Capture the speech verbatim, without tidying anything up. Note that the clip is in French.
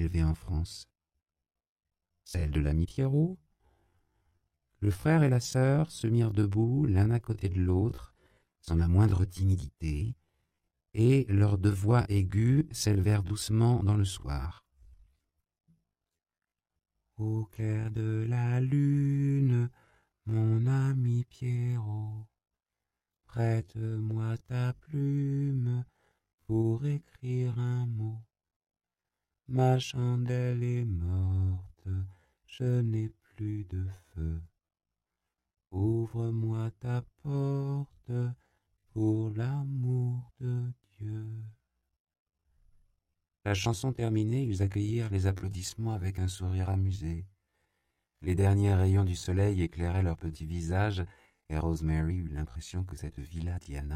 élevée en France. Celle de l'ami Pierrot. Le frère et la sœur se mirent debout l'un à côté de l'autre, sans la moindre timidité, et leurs deux voix aiguës s'élevèrent doucement dans le soir. Au clair de la lune, mon ami Pierrot, prête-moi ta plume pour écrire un mot. Ma chandelle est morte, je n'ai plus de feu. Ouvre-moi ta porte pour l'amour de Dieu. La chanson terminée, ils accueillirent les applaudissements avec un sourire amusé. Les derniers rayons du soleil éclairaient leurs petits visages, et Rosemary eut l'impression que cette Villa Diana